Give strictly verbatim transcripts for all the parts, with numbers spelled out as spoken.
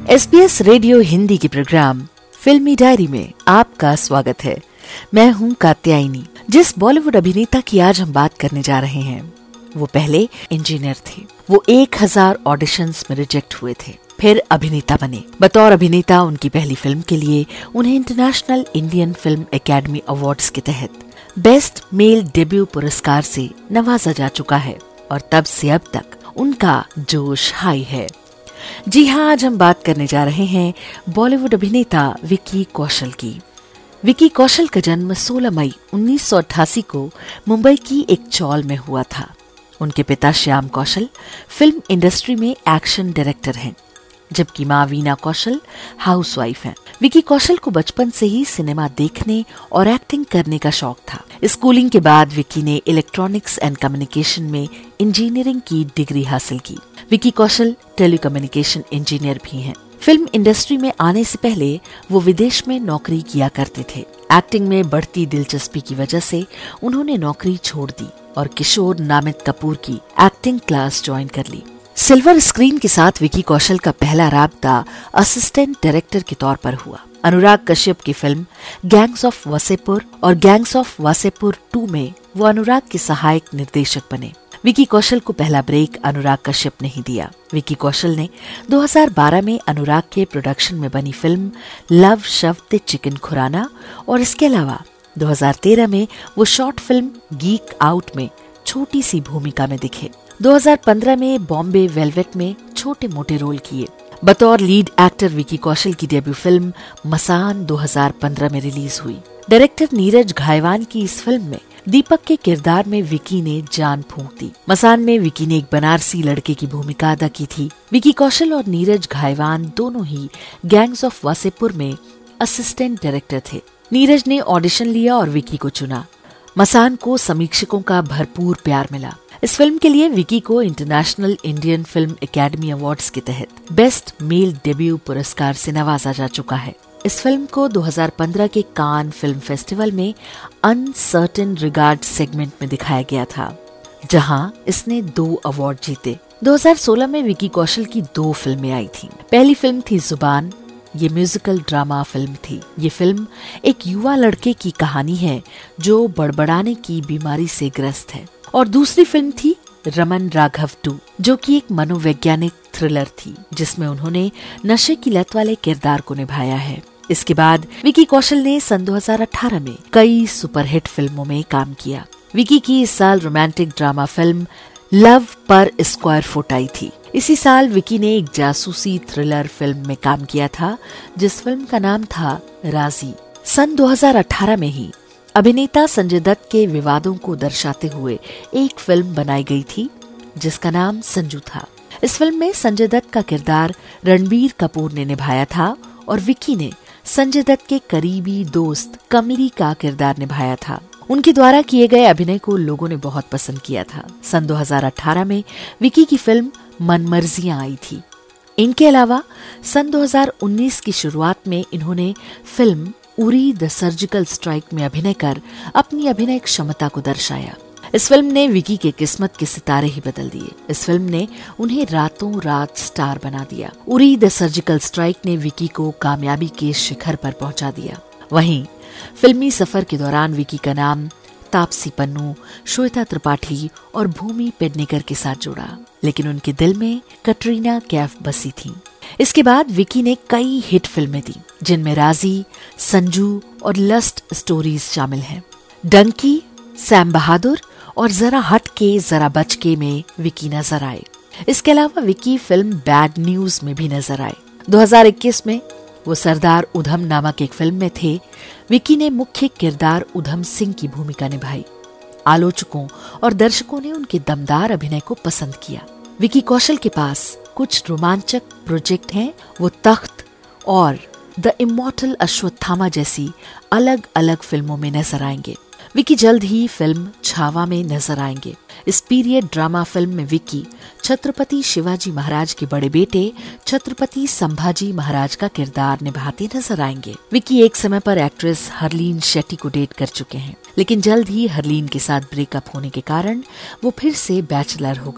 S B S radio Hindi के programme फिल्मी diary में आपका स्वागत है। मैं हूं कात्यायनी। जिस बॉलीवुड अभिनेता की आज हम बात करने जा रहे हैं वो पहले इंजीनियर थे। वो एक हजार ऑडिशंस में रिजेक्ट हुए थे, फिर अभिनेता बने। बतौर अभिनेता उनकी पहली फिल्म के लिए उन्हें International Indian film academy awards के तहत बेस्ट मेल डेब्यू पुरस्कार से नवाजा जा चुका है और तब से अब तक उनका जोश हाई है। जी हाँ, आज हम बात करने जा रहे हैं बॉलीवुड अभिनेता विकी कौशल की। विकी कौशल का जन्म सोलह मई उन्नीस सौ अट्ठासी को मुंबई की एक चौल में हुआ था। उनके पिता श्याम कौशल फिल्म इंडस्ट्री में एक्शन डायरेक्टर हैं, जबकि माँ वीना कौशल हाउसवाइफ हैं। विकी कौशल को बचपन से ही सिनेमा देखने और एक्टिंग करने का शौक था। स्कूलिंग के बाद विकी ने इलेक्ट्रॉनिक्स एंड कम्युनिकेशन में इंजीनियरिंग की डिग्री हासिल की। विकी कौशल टेलीकम्युनिकेशन इंजीनियर भी हैं। फिल्म इंडस्ट्री में आने से पहले वो विदेश में नौकरी किया करते थे। एक्टिंग में बढ़ती दिलचस्पी की वजह से उन्होंने नौकरी छोड़ दी और किशोर नामित कपूर की एक्टिंग क्लास ज्वाइन कर ली। सिल्वर स्क्रीन के साथ विकी कौशल का पहला राबता असिस्टेंट डायरेक्टर के तौर पर हुआ। अनुराग कश्यप की फिल्म गैंग्स ऑफ वासेपुर और गैंग्स ऑफ वासेपुर टू में वो अनुराग के सहायक निर्देशक बने। विकी कौशल को पहला ब्रेक अनुराग कश्यप ने ही दिया। विकी कौशल ने दो हज़ार बारह में अनुराग के प्रोडक्शन में बनी फिल्म लव शव्द चिकन खुराना और इसके अलावा दो हज़ार तेरह में वो शॉर्ट फिल्म गीक आउट में छोटी सी भूमिका में दिखे। दो हज़ार पंद्रह में बॉम्बे वेलवेट में छोटे मोटे रोल किए। बतौर लीड एक्टर विकी कौशल की डेब्यू फिल्म मसान दो हज़ार पंद्रह में रिलीज हुई। डायरेक्टर नीरज घायवान की इस फिल्म में दीपक के किरदार में विकी ने जान फूंक दी। मसान में विकी ने एक बनारसी लड़के की भूमिका अदा की थी। विकी कौशल और नीरज घायवान दोनों ही गैंग्स ऑफ वासेपुर में असिस्टेंट डायरेक्टर थे। नीरज ने ऑडिशन लिया और विकी को चुना। मसान को समीक्षकों का भरपूर प्यार मिला। इस फिल्म के लिए विकी को international Indian film academy awards के तहत बेस्ट मेल डेब्यू पुरस्कार से नवाजा जा चुका है। इस फिल्म को दो हज़ार पंद्रह के कान फिल्म फेस्टिवल में अनसर्टेन रिगार्ड सेगमेंट में दिखाया गया था, जहां इसने दो अवार्ड जीते। दो हज़ार सोलह में विकी कौशल की दो फिल्में आई थीं। पहली फिल्म थी जुबान। ये म्यूजिकल ड्रामा फिल्म थी। ये फिल्म एक युवा लड़के की कहानी है जो बड़बड़ाने की बीमारी से ग्रस्त है। और दूसरी फिल्म थी रमन राघव टू, जो कि एक मनोवैज्ञानिक थ्रिलर थी, जिसमें उन्होंने नशे की लत वाले किरदार को निभाया है। इसके बाद विकी कौशल ने सन दो हज़ार अठारह में कई सुपरहिट फिल्मों में काम किया। विकी की इस साल romantic drama film love per square foot आई थी। इसी साल विकी ने एक जासूसी थ्रिलर फिल्म में काम किया था, जिस फिल्म का नाम था राजी। सन दो हज़ार अठारह में ही अभिनेता संजय दत्त के विवादों को दर्शाते हुए एक फिल्म बनाई गई थी, जिसका नाम संजू था। इस फिल्म में संजय दत्त का किरदार रणबीर कपूर ने निभाया था और विकी ने संजय दत्त के करीबी दोस्त कमली का किरदार निभाया था। उनके द्वारा किए गए अभिनय को लोगों ने बहुत पसंद किया था। सन दो हज़ार अठारह में विकी की फिल्म मनमर्जियां आई थी। इनके अलावा सन दो हज़ार उन्नीस की शुरुआत में इन्होंने film Uri the surgical strike में अभिनय कर अपनी अभिनय क्षमता को दर्शाया। इस फिल्म ने विकी के किस्मत के सितारे ही बदल दिए। इस फिल्म ने उन्हें रातों रात स्टार बना दिया। उरी द सर्जिकल स्ट्राइक ने विकी को कामयाबी के शिखर पर पहुंचा दिया। वहीं फिल्मी सफर के दौरान विकी का नाम तापसी पन्नू, श्वेता त्रिपाठी और भूमि पेडनेकर के साथ जुड़ा, लेकिन उनके दिल में कटरीना कैफ बसी थी। इसके बाद विकी ने कई हिट फिल्में दी, जिनमें राजी, संजू और लस्ट स्टोरीज शामिल हैं। डंकी, सैम बहादुर और जरा हट के जरा बच के में विकी नजर आए। इसके अलावा विकी फिल्म बैड न्यूज में भी नजर आए। दो हज़ार इक्कीस में वो सरदार उधम नामक एक फिल्म में थे। विकी ने मुख्य किरदार उधम सिंह की भूमिका निभाई। आलोचकों और दर्शकों ने उनके दमदार अभिनय को पसंद किया। विकी कौशल के पास कुछ रोमांचक प्रोजेक्ट हैं। वो तख्त और द इमॉर्टल अश्वत्थामा जैसी अलग अलग फिल्मों में नजर आएंगे। विकी जल्द ही फिल्म छावा में नजर आएंगे। इस पीरियड ड्रामा फिल्म में विकी छत्रपति शिवाजी महाराज के बड़े बेटे छत्रपति संभाजी महाराज का किरदार निभाते नजर आएंगे। विकी एक समय पर एक्ट्रेस हरलीन शेट्टी को डेट कर चुके हैं, लेकिन जल्द ही हरलीन के साथ ब्रेकअप होने के कारण वो फिर से बैचलर हो गए।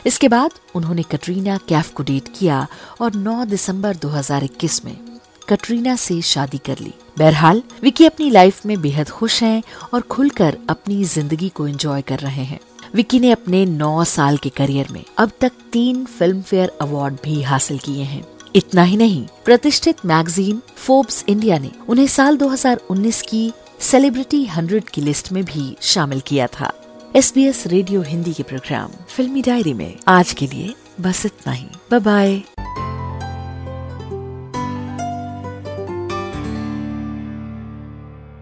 इसके बाद उन्होंने कटरीना कैफ को डेट किया और नौ दिसंबर दो हज़ार इक्कीस में कटरीना से शादी कर ली। बहरहाल विकी अपनी लाइफ में बेहद खुश हैं और खुलकर अपनी जिंदगी को एंजॉय कर रहे हैं। विकी ने अपने नौ साल के करियर में अब तक तीन फिल्म फेयर अवार्ड भी हासिल किए हैं। इतना ही नहीं, प्रतिष्ठित मैगजीन फोर्ब्स इंडिया ने उन्हें साल दो हज़ार उन्नीस की सेलिब्रिटी हंड्रेड की लिस्ट में भी शामिल किया था। S B S radio Hindi के प्रोग्राम फिल्मी डायरी में आज के लिए बस इतना ही। Bye bye.